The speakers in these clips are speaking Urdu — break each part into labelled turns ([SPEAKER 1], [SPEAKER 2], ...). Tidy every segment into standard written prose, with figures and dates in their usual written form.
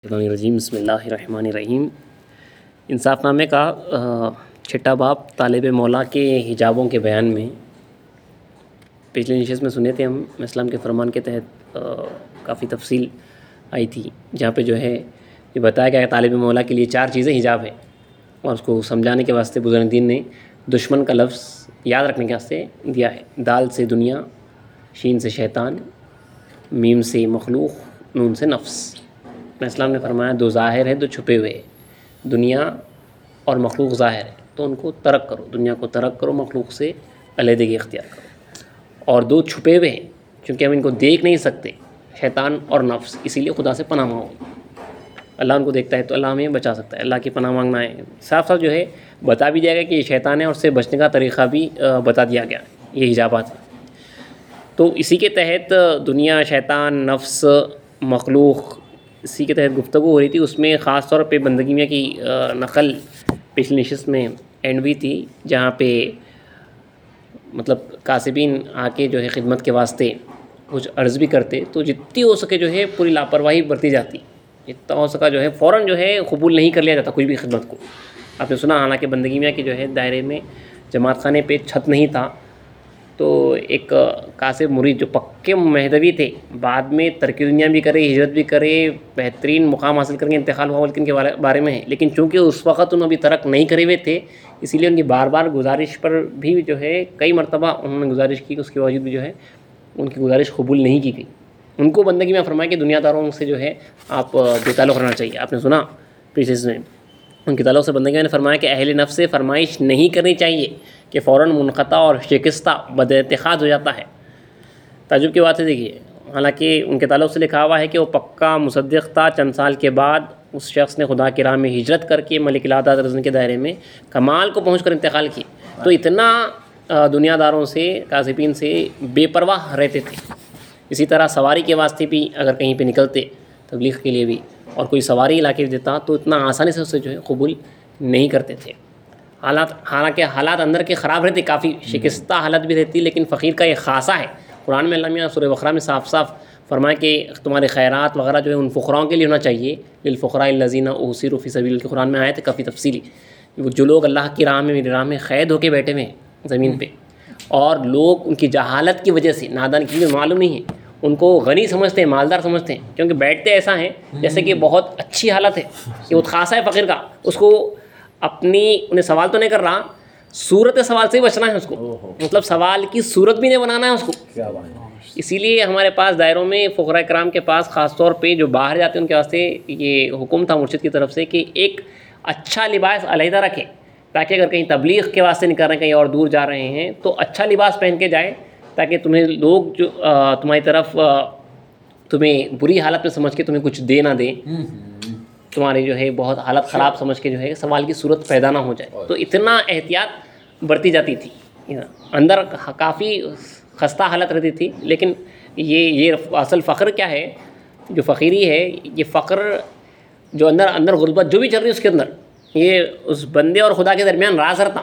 [SPEAKER 1] الرجیم بسم اللہ الرحمن الرحیم۔ انصاف نامے کا چھٹا باب طالب مولا کے حجابوں کے بیان میں پچھلے نشست میں سنے تھے ہم اسلام کے فرمان کے تحت کافی تفصیل آئی تھی، جہاں پہ جو ہے یہ بتایا گیا کہ طالب مولا کے لیے 4 چیزیں حجاب ہیں، اور اس کو سمجھانے کے واسطے بزرگ دین نے دشمن کا لفظ یاد رکھنے کے واسطے دیا ہے۔ دال سے دنیا، شین سے شیطان، میم سے مخلوق، نون سے نفس۔ اسلام نے فرمایا 2 ظاہر ہے 2 چھپے ہوئے ہیں، دنیا اور مخلوق ظاہر ہے تو ان کو ترک کرو، دنیا کو ترک کرو، مخلوق سے علیحدگی اختیار کرو، اور 2 چھپے ہوئے ہیں چونکہ ہم ان کو دیکھ نہیں سکتے، شیطان اور نفس، اسی لیے خدا سے پناہ مانگو۔ اللہ ان کو دیکھتا ہے تو اللہ ہمیں بچا سکتا ہے، اللہ کی پناہ مانگنا ہے۔ صاف صاف جو ہے بتا بھی دیا گیا کہ یہ شیطان ہے، اور اس سے بچنے کا طریقہ بھی بتا دیا گیا، یہ حجابات ہیں۔ تو اسی کے تحت دنیا، شیطان، نفس، مخلوق، اسی کے تحت گفتگو ہو رہی تھی۔ اس میں خاص طور پہ بندگی میاں کی نقل پچھلی نشست میں اینڈ ہوئی تھی، جہاں پہ مطلب کاسبین آ کے جو ہے خدمت کے واسطے کچھ عرض بھی کرتے، تو جتنی ہو سکے جو ہے پوری لاپرواہی برتی جاتی، جتنا ہو سکا جو ہے فوراً جو ہے قبول نہیں کر لیا جاتا کوئی بھی خدمت کو۔ آپ نے سنا، حالانکہ بندگی میاں کے جو ہے دائرے میں جماعت خانے پہ چھت نہیں تھا، تو ایک کاسب مرید جو پکے مہدوی تھے، بعد میں ترک دنیا بھی کرے، ہجرت بھی کرے، بہترین مقام حاصل کر کے انتقال ہوا، بلکہ ان کے بارے میں ہے، لیکن چونکہ اس وقت انہوں ابھی ترک نہیں کرے ہوئے تھے، اسی لیے ان کی بار بار گزارش پر بھی جو ہے کئی مرتبہ انہوں نے گزارش کی، اس کے باوجود بھی جو ہے ان کی گزارش قبول نہیں کی گئی۔ ان کو بندگی میں فرمایا کہ دنیا داروں سے جو ہے آپ بے تعلق رہنا چاہیے۔ آپ نے سنا پیچھے میں ان کے تعلق سے بندگی نے فرمایا کہ اہل نفس سے فرمائش نہیں کرنی چاہیے کہ فوراً منقطع اور شکستہ بد اتخاذ ہو جاتا ہے۔ تعجب کی بات ہے، دیکھیے، حالانکہ ان کے تعلق سے لکھا ہوا ہے کہ وہ پکا مصدق تھا، چند سال کے بعد اس شخص نے خدا کی راہ میں ہجرت کر کے ملک العدد رضن کے دائرے میں کمال کو پہنچ کر انتقال کی۔ تو اتنا دنیا داروں سے، کاسبین سے بے پرواہ رہتے تھے۔ اسی طرح سواری کے واسطے بھی اگر کہیں پہ نکلتے تبلیغ کے لیے بھی، اور کوئی سواری علاقے دیتا تو اتنا آسانی سے اسے جو ہے قبول نہیں کرتے تھے۔ حالانکہ حالات اندر کے خراب رہتے، کافی شکستہ حالت بھی رہتی، لیکن فقیر کا یہ خاصہ ہے۔ قرآن میں اللہ میاں سورہ بقرہ میں صاف صاف فرمایا کہ تمہارے خیرات وغیرہ جو ہے ان فقراؤں کے لیے ہونا چاہیے، للفقراء الذین احصروا فی سبیل اللہ کے قرآن میں آئے تھے کافی تفصیلی۔ جو لوگ اللہ کی راہ میں، میری راہ میں قید ہو کے بیٹھے ہوئے ہیں زمین پہ، اور لوگ ان کی جہالت کی وجہ سے، نادان کی معلوم نہیں ہے، ان کو غنی سمجھتے ہیں، مالدار سمجھتے ہیں، کیونکہ بیٹھتے ایسا ہیں جیسے کہ بہت اچھی حالت ہے، یہ بہت خاصہ ہے فقیر کا، اس کو اپنی انہیں سوال تو نہیں کر رہا، صورت سوال سے ہی بچنا ہے اس کو، مطلب سوال کی صورت بھی نہیں بنانا ہے اس کو۔ اسی لیے ہمارے پاس دائروں میں فقراء کرام کے پاس خاص طور پہ جو باہر جاتے ہیں ان کے واسطے یہ حکم تھا مرشد کی طرف سے کہ ایک اچھا لباس علیحدہ رکھے، تاکہ اگر کہیں تبلیغ کے واسطے نکل رہے ہیں، کہیں اور دور جا رہے ہیں، تو اچھا لباس پہن کے جائیں، تاکہ تمہیں لوگ جو تمہاری طرف تمہیں بری حالت میں سمجھ کے تمہیں کچھ دے نہ دیں، تمہاری جو ہے بہت حالت خراب سمجھ کے جو ہے سوال کی صورت پیدا نہ ہو جائے۔ تو اتنا احتیاط برتی جاتی تھی، اندر کافی خستہ حالت رہتی تھی۔ لیکن یہ اصل فقر کیا ہے، جو فقیری ہے، یہ فقر جو اندر غربت جو بھی چل رہی ہے اس کے اندر، یہ اس بندے اور خدا کے درمیان راز رہتا،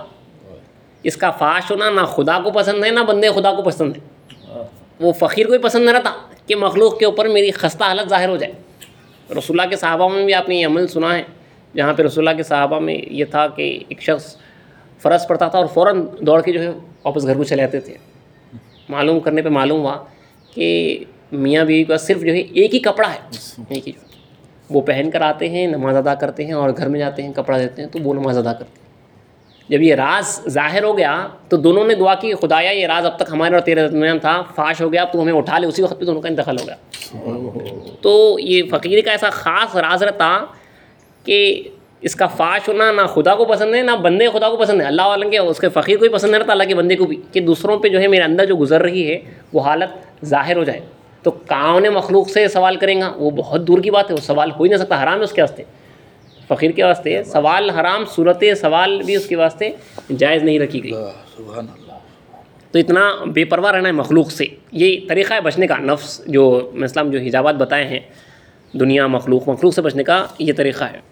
[SPEAKER 1] اس کا فاش ہونا نہ خدا کو پسند ہے نہ بندے خدا کو پسند ہے۔ وہ فقیر کو ہی پسند نہ رہتا کہ مخلوق کے اوپر میری خستہ حالت ظاہر ہو جائے۔ رسول اللہ کے صحابہ میں بھی آپ نے یہ عمل سنا ہے، جہاں پہ رسول اللہ کے صحابہ میں یہ تھا کہ ایک شخص فرض پڑتا تھا اور فوراً دوڑ کے جو ہے واپس گھر کو چلے آتے تھے۔ معلوم کرنے پہ معلوم ہوا کہ میاں بیوی کا صرف جو ہے ایک ہی کپڑا ہے، ایک ہی، وہ پہن کر آتے ہیں، نماز ادا کرتے ہیں، اور گھر میں جاتے ہیں کپڑا دیتے ہیں تو وہ نماز ادا کرتے ہیں۔ جب یہ راز ظاہر ہو گیا تو دونوں نے دعا کی، خدایا یہ راز اب تک ہمارے اور تیرے درمیان تھا، فاش ہو گیا، تو ہمیں اٹھا لے۔ اسی وقت پہ دونوں کا انتقال ہو گیا۔ تو یہ فقیر کا ایسا خاص راز رہتا کہ اس کا فاش ہونا نہ خدا کو پسند ہے نہ بندے خدا کو پسند ہے۔ اللہ عالم کے اس کے فقیر کو ہی پسند نہیں رہتا، اللہ کے بندے کو بھی، کہ دوسروں پہ جو ہے میرے اندر جو گزر رہی ہے وہ حالت ظاہر ہو جائے۔ تو کون مخلوق سے سوال کریں گا، وہ بہت دور کی بات ہے، وہ سوال ہو ہی نہیں سکتا، حرام ہے اس کے واسطے، فقیر کے واسطے سوال حرام، صورت سوال بھی اس کے واسطے جائز نہیں رکھی گئی۔
[SPEAKER 2] سبحان اللہ۔
[SPEAKER 1] تو اتنا بے پرواہ رہنا ہے مخلوق سے، یہ طریقہ ہے بچنے کا۔ نفس جو اسلام جو حجابات بتائے ہیں، دنیا، مخلوق سے بچنے کا یہ طریقہ ہے۔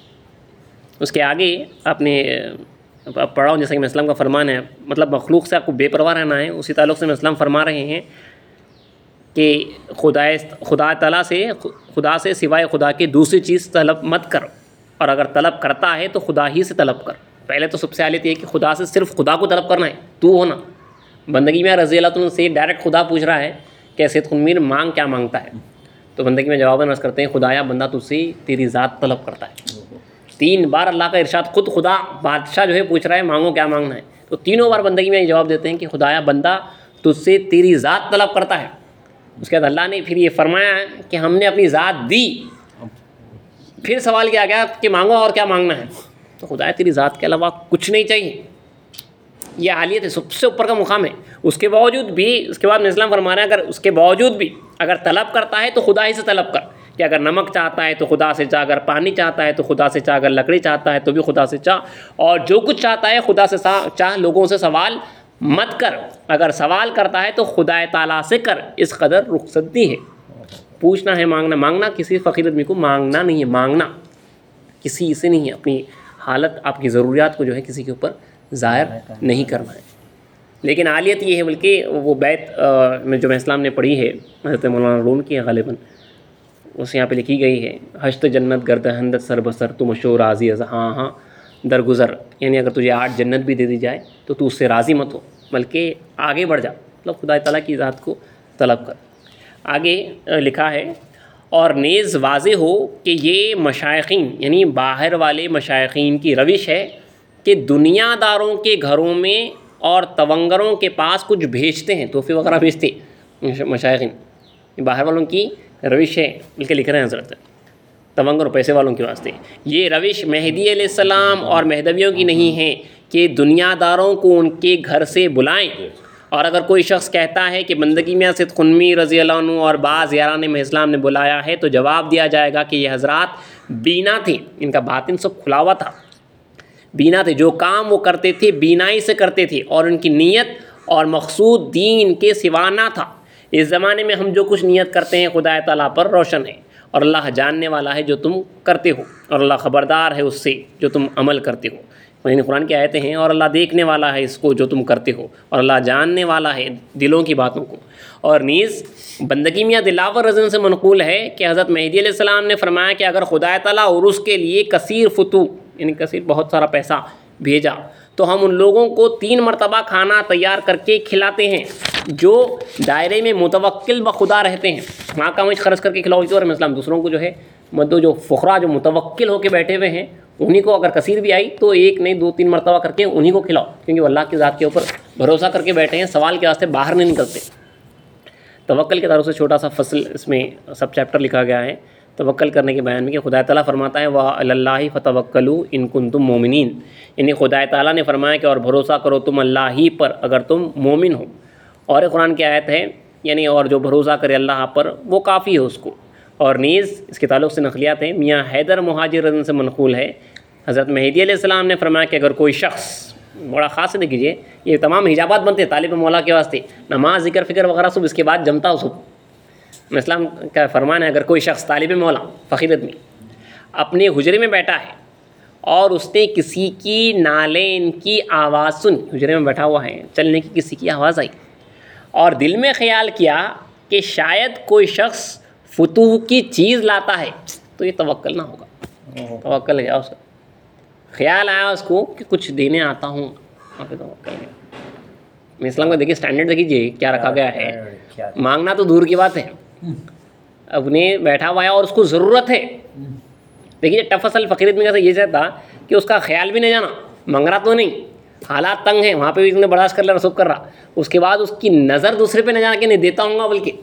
[SPEAKER 1] اس کے آگے آپ نے پڑھا ہوں، جیسا کہ اسلام کا فرمان ہے، مطلب مخلوق سے آپ کو بے پرواہ رہنا ہے، اسی تعلق سے اسلام فرما رہے ہیں کہ خدا تعالیٰ سے خدا سے سوائے خدا کے دوسری چیز طلب مت کر، اور اگر طلب کرتا ہے تو خدا ہی سے طلب کر۔ پہلے تو سب سے حالت یہ ہے کہ خدا سے صرف خدا کو طلب کرنا ہے، تو ہونا بندگی میں رضی اللہ عنہ سے ڈائریکٹ خدا پوچھ رہا ہے کہ سید خنمیر مانگ کیا مانگتا ہے، تو بندگی میں جواباً عرض کرتے ہیں خدایا بندہ تجھ سے تیری ذات طلب کرتا ہے۔ 3 بار اللہ کا ارشاد، خود خدا بادشاہ جو ہے پوچھ رہا ہے مانگو کیا مانگنا ہے، تو تینوں بار بندگی میں یہ جواب دیتے ہیں کہ خدایا بندہ تجھ سے تیری ذات طلب کرتا ہے۔ اس کے بعد اللہ نے پھر یہ فرمایا ہے کہ ہم نے اپنی ذات دی، پھر سوال کیا گیا کہ مانگو اور کیا مانگنا ہے، تو خدایا تیری ذات کے علاوہ کچھ نہیں چاہیے۔ یہ حالیت ہے، سب سے اوپر کا مقام ہے۔ اس کے باوجود بھی، اس کے بعد اسلام فرما رہا ہے اگر اس کے باوجود بھی اگر طلب کرتا ہے تو خدا ہی سے طلب کر، کہ اگر نمک چاہتا ہے تو خدا سے چاہ، اگر پانی چاہتا ہے تو خدا سے چاہ، اگر لکڑی چاہتا ہے تو بھی خدا سے چاہ، اور جو کچھ چاہتا ہے خدا سے چاہ، لوگوں سے سوال مت کر، اگر سوال کرتا ہے تو خدا تعالیٰ سے کر، اس قدر رخصت دی ہے۔ پوچھنا ہے، مانگنا کسی فقیر آدمی کو مانگنا نہیں ہے، مانگنا کسی سے نہیں ہے، اپنی حالت آپ کی ضروریات کو جو ہے کسی کے اوپر ظاہر نہیں کرنا ہے۔ لیکن عالیت یہ ہے، بلکہ وہ بیت میں جو اسلام نے پڑھی ہے حضرت مولانا روم کی ہے غالباً، اس یہاں پہ لکھی گئی ہے، ہشت جنت گرد ہندت سر بسر تو مشو راضی از ہاں درگزر، یعنی اگر تجھے 8 جنت بھی دے دی جائے تو تو اس سے راضی مت ہو، بلکہ آگے بڑھ جا، مطلب خدا تعالیٰ کی ذات کو طلب کر۔ آگے لکھا ہے اور نیز واضح ہو کہ یہ مشائخین یعنی باہر والے مشائخین کی روش ہے کہ دنیا داروں کے گھروں میں اور تونگروں کے پاس کچھ بھیجتے ہیں، تحفے وغیرہ بھیجتے مشائخین، باہر والوں کی روش ہے، بلکہ لکھ رہے ہیں حضرت تونگر اور پیسے والوں کے واسطے۔ یہ روش مہدی علیہ السلام اور مہدویوں کی نہیں ہے کہ دنیا داروں کو ان کے گھر سے بلائیں، اور اگر کوئی شخص کہتا ہے کہ بندگی میں سید خنمی رضی اللہ عنہ اور بعض یاران میں اسلام نے بلایا ہے تو جواب دیا جائے گا کہ یہ حضرات بینا تھے، ان کا باطن سب کھلا ہوا تھا، بینا تھے، جو کام وہ کرتے تھے بینائی سے کرتے تھے، اور ان کی نیت اور مقصود دین کے سوا نہ تھا۔ اس زمانے میں ہم جو کچھ نیت کرتے ہیں خدا تعالیٰ پر روشن ہے، اور اللہ جاننے والا ہے جو تم کرتے ہو، اور اللہ خبردار ہے اس سے جو تم عمل کرتے ہو۔ یعنی قرآن کی آیتیں ہیں، اور اللہ دیکھنے والا ہے اس کو جو تم کرتے ہو، اور اللہ جاننے والا ہے دلوں کی باتوں کو۔ اور نیز بندگی میاں دلاور رضی سے منقول ہے کہ حضرت مہدی علیہ السلام نے فرمایا کہ اگر خدا تعالیٰ اور اس کے لیے کثیر فتو یعنی کثیر بہت سارا پیسہ بھیجا تو ہم ان لوگوں کو 3 مرتبہ کھانا تیار کر کے کھلاتے ہیں جو دائرے میں متوکل بخدا رہتے ہیں۔ وہاں کا مجھ خرچ کر کے کھلاؤ، اور اسلام دوسروں کو جو ہے مدو جو فقراء جو متوکل ہو کے بیٹھے ہوئے ہیں انہی کو اگر کثیر بھی آئی تو 1 نہیں 2 3 مرتبہ کر کے انہی کو کھلاؤ، کیونکہ وہ اللہ کی ذات کے اوپر بھروسہ کر کے بیٹھے ہیں، سوال کے واسطے باہر نہیں نکلتے۔ توکل کے تعلق سے چھوٹا سا فصل اس میں سب چیپٹر لکھا گیا ہے توکل کرنے کے بیان میں، کہ خدا تعالیٰ فرماتا ہے وَعَلَى اللَّهِ فَتَوَكَّلُوا إِن كُنتُم مُؤْمِنِينَ، یعنی خدا تعالیٰ نے فرمایا کہ اور بھروسہ کرو تم اللہ ہی پر اگر تم مومن ہو۔ اور ایک قرآن کی آیت ہے یعنی اور جو بھروسہ کرے اللہ پر وہ کافی ہے اس کو۔ اور نیز اس کے تعلق سے نقلیات ہیں، میاں حیدر مہاجر رضی سے منقول ہے، حضرت مہدی علیہ السلام نے فرمایا کہ اگر کوئی شخص، بڑا خاص ہے دیکھیے، یہ تمام حجابات بنتے ہیں طالب مولا کے واسطے، نماز ذکر فکر وغیرہ سب اس کے بعد جمتا ہو سب۔ اسلام کا فرمان ہے اگر کوئی شخص طالب مولا فقیر آدمی اپنے حجرے میں بیٹھا ہے اور اس نے کسی کی نالین کی آواز سن، حجرے میں بیٹھا ہوا ہے، چلنے کی کسی کی آواز آئی، اور دل میں خیال کیا کہ شاید کوئی شخص فتوح کی چیز لاتا ہے، تو یہ توکل نہ ہوگا، توکل ہے اس کا، خیال آیا اس کو کہ کچھ دینے آتا ہوں، وہاں پہ توکل ہے۔ اسلام کا دیکھیے اسٹینڈرڈ دیکھیے کیا رکھا گیا ہے، مانگنا تو دور کی بات ہے، اپنے بیٹھا ہوا ہے اور اس کو ضرورت ہے۔ دیکھیے ٹف اصل فقیر آدمی کا یہ چاہتا کہ اس کا خیال بھی نہیں جانا، منگ رہا تو نہیں، حالات تنگ ہیں وہاں پہ بھی اس نے برداشت کر لیا، رسوخ کر رہا، اس کے بعد اس کی نظر دوسرے پہ نہ جانا کہ نہیں دیتا ہوں گا، بلکہ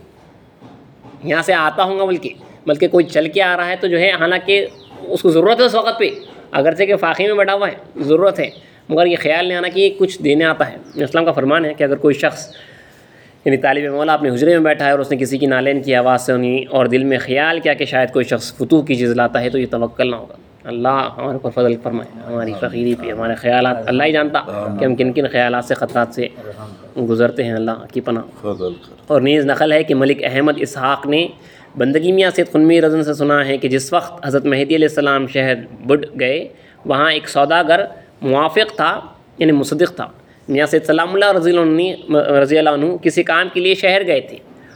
[SPEAKER 1] یہاں سے آتا ہوں گا، بلکہ کوئی چل کے آ رہا ہے تو جو ہے حالانکہ اس کو ضرورت ہے اس وقت پہ، اگرچہ کہ فاقی میں بیٹھا ہوا ہے ضرورت ہے، مگر یہ خیال نہیں آنا کہ کچھ دینے آتا ہے۔ اسلام کا فرمان ہے کہ اگر کوئی شخص یعنی طالب مولا اپنے حجرے میں بیٹھا ہے اور اس نے کسی کی نالین کی آواز سنی اور دل میں خیال کیا کہ شاید کوئی شخص فتوح کی چیز لاتا ہے، تو یہ توکل نہ ہوگا۔ اللہ ہمارے پر فضل فرمائے، ہماری فقیری پہ، ہمارے خیالات، اللہ ہی جانتا کہ ہم کن کن خیالات سے خطرات سے گزرتے ہیں، اللہ کی پناہ۔ اور نیز نقل ہے کہ ملک احمد اسحاق نے بندگی میاں سید خنمی رضی سے سنا ہے کہ جس وقت حضرت مہدی علیہ السلام شہر بڈھ گئے وہاں ایک سوداگر موافق تھا یعنی مصدق تھا، میاں سید سلام اللہ رضی اللہ عنہ کسی کام کے لیے شہر گئے تھے،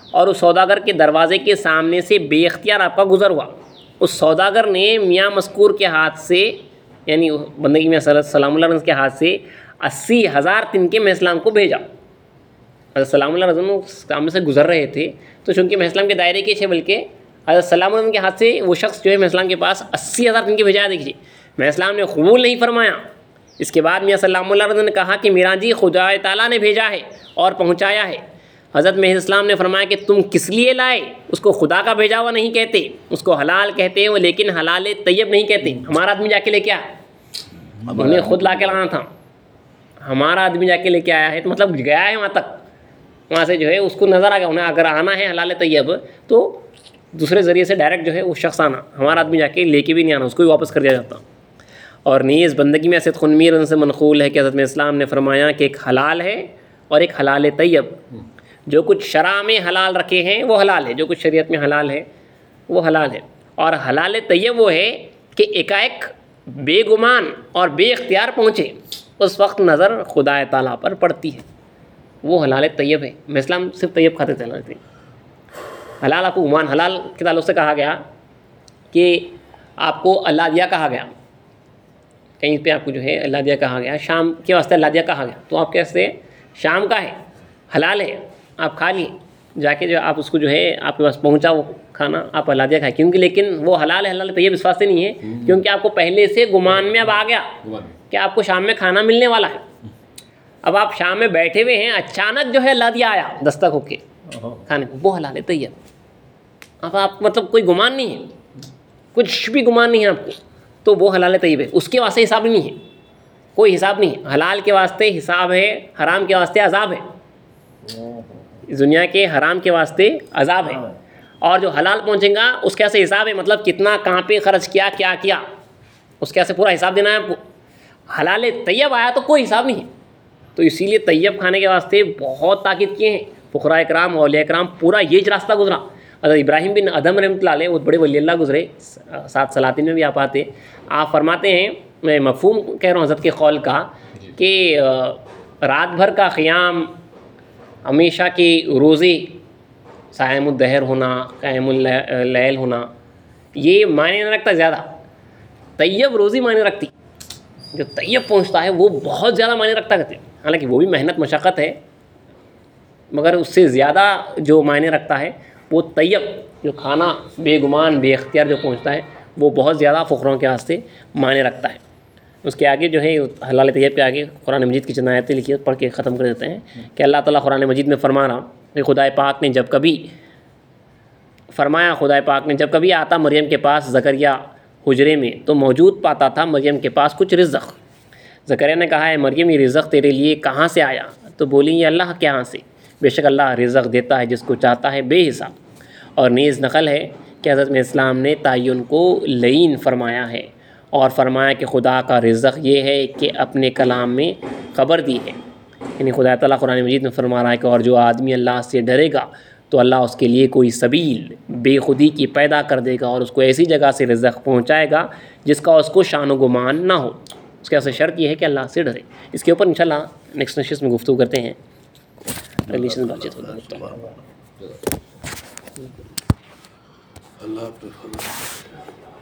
[SPEAKER 1] اور اس سوداگر کے دروازے کے سامنے سے بے اختیار آپ کا گزر ہوا. اس سوداگر نے میاں مذکور کے ہاتھ سے یعنی بندگی میں سلام اللہ علیہ کے ہاتھ سے 80,000 تنکے محض اسلام کو بھیجا. حضرت سلام اللہ علیہ سامنے سے گزر رہے تھے تو چونکہ محض اسلام کے دائرے کے تھے, بلکہ حضرت سلام اللہ کے ہاتھ سے وہ شخص جو ہے محض اسلام کے پاس 80,000 تنکے بھیجا. دیکھیے محض اسلام نے قبول نہیں فرمایا. اس کے بعد میاں سلام اللہ علیہ نے کہا کہ میرا جی خدا تعالیٰ نے بھیجا ہے اور پہنچایا ہے. حضرت محض اسلام نے فرمایا کہ تم کس لیے لائے؟ اس کو خدا کا بھیجا ہوا نہیں کہتے, اس کو حلال کہتے ہیں, لیکن حلال طیب نہیں کہتے. ہمارا آدمی جا کے لے کے آیا, انہیں خود لا کے لانا تھا. ہمارا آدمی جا کے لے کے آیا ہے تو مطلب گیا ہے وہاں تک, وہاں سے جو ہے اس کو نظر آ گیا انہیں اگر آنا ہے حلال طیب تو دوسرے ذریعے سے ڈائریکٹ جو ہے وہ شخص آنا. ہمارا آدمی جا کے لے کے بھی نہیں آنا, اس کو بھی واپس کر دیا جاتا. اور نیز بندگی میں اسد خنمیر ان سے منقول ہے کہ حضرت اسلام نے فرمایا کہ ایک حلال ہے اور ایک حلال طیب. جو کچھ شرع میں حلال رکھے ہیں وہ حلال ہے, جو کچھ شریعت میں حلال ہے وہ حلال ہے. اور حلال طیب وہ ہے کہ ایک بے گمان اور بے اختیار پہنچے, اس وقت نظر خدا تعالیٰ پر پڑتی ہے, وہ حلال طیب ہے. میں اسلام صرف طیب کھاتے تھے. حلال آپ کو گمان, حلال کے تعلق سے کہا گیا کہ آپ کو اللہ دیا کہا گیا, کہیں پہ آپ کو جو ہے اللہ دیا کہا گیا, شام کے واسطے اللہ دیا کہا گیا, تو آپ کیسے شام کا ہے حلال ہے آپ کھا لیے جا کے, جو آپ اس کو جو ہے آپ کے پاس پہنچا وہ کھانا آپ اللہ دیا کھائے, کیونکہ لیکن وہ حلال ہے حلال طیب اس واسطے نہیں ہے کیونکہ آپ کو پہلے سے گمان میں اب آ گیا کہ آپ کو شام میں کھانا ملنے والا ہے. اب آپ شام میں بیٹھے ہوئے ہیں, اچانک جو ہے اللہ دیا آیا دستک ہو کے کھانے کو, وہ حلال طیب. اب آپ مطلب کوئی گمان نہیں ہے, کچھ بھی گمان نہیں ہے آپ کو, تو وہ حلال طیب ہے. اس کے واسطے حساب نہیں ہے, کوئی حساب نہیں ہے. حلال کے واسطے حساب ہے, حرام کے واسطے عذاب ہے. دنیا کے حرام کے واسطے عذاب ہے, اور جو حلال پہنچے گا اس کے واسطے حساب ہے, مطلب کتنا کہاں پہ خرچ کیا, کیا کیا, اس کے واسطے پورا حساب دینا ہے آپ کو. حلال طیب آیا تو کوئی حساب نہیں ہے. تو اسی لیے طیب کھانے کے واسطے بہت تاکید کیے ہیں فقراء اکرام, اولیاء اکرام, پورا یہ راستہ گزرا. حضرت ابراہیم بن ادھم رحمۃ اللہ علیہ وہ بڑے ولی اللہ گزرے, 7 سلاطین میں بھی آپ آتے. آپ فرماتے ہیں, میں مفہوم کہہ رہا ہوں حضرت کے قول کا, کہ رات بھر کا قیام, ہمیشہ کی روزے, صائم الدہر ہونا, قائم اللیل ہونا, یہ معنی نہ رکھتا زیادہ. طیب روزی معنی رکھتی, جو طیب پہنچتا ہے وہ بہت زیادہ معنی رکھتا کہتے ہیں. حالانکہ وہ بھی محنت مشقت ہے, مگر اس سے زیادہ جو معنی رکھتا ہے وہ طیب, جو کھانا بے گمان بے اختیار جو پہنچتا ہے وہ بہت زیادہ فقراء کے واسطے معنی رکھتا ہے. اس کے آگے جو ہے حلال طیب کے آگے قرآن مجید کی چند آیتیں لکھی, پڑھ کے ختم کر دیتے ہیں کہ اللہ تعالیٰ قرآن مجید میں فرما رہا کہ خدا پاک نے جب کبھی آتا مریم کے پاس زکریا حجرے میں تو موجود پاتا تھا مریم کے پاس کچھ رزق. زکریا نے کہا ہے مریم یہ رزق تیرے لیے کہاں سے آیا؟ تو بولی یہ اللہ کے یہاں سے, بے شک اللہ رزق دیتا ہے جس کو چاہتا ہے بے حساب. اور نیز نقل ہے کہ حضرت اسلام نے تعین کو لعین فرمایا ہے اور فرمایا کہ خدا کا رزق یہ ہے کہ اپنے کلام میں خبر دی ہے. یعنی خدا تعالیٰ قرآن مجید میں فرما رہا ہے کہ اور جو آدمی اللہ سے ڈرے گا تو اللہ اس کے لیے کوئی سبیل بے خودی کی پیدا کر دے گا اور اس کو ایسی جگہ سے رزق پہنچائے گا جس کا اس کو شان و گمان نہ ہو. اس کے واسطے شرط یہ ہے کہ اللہ سے ڈرے. اس کے اوپر انشاءاللہ نیکسٹ نشست میں گفتگو کرتے ہیں.
[SPEAKER 2] اللہ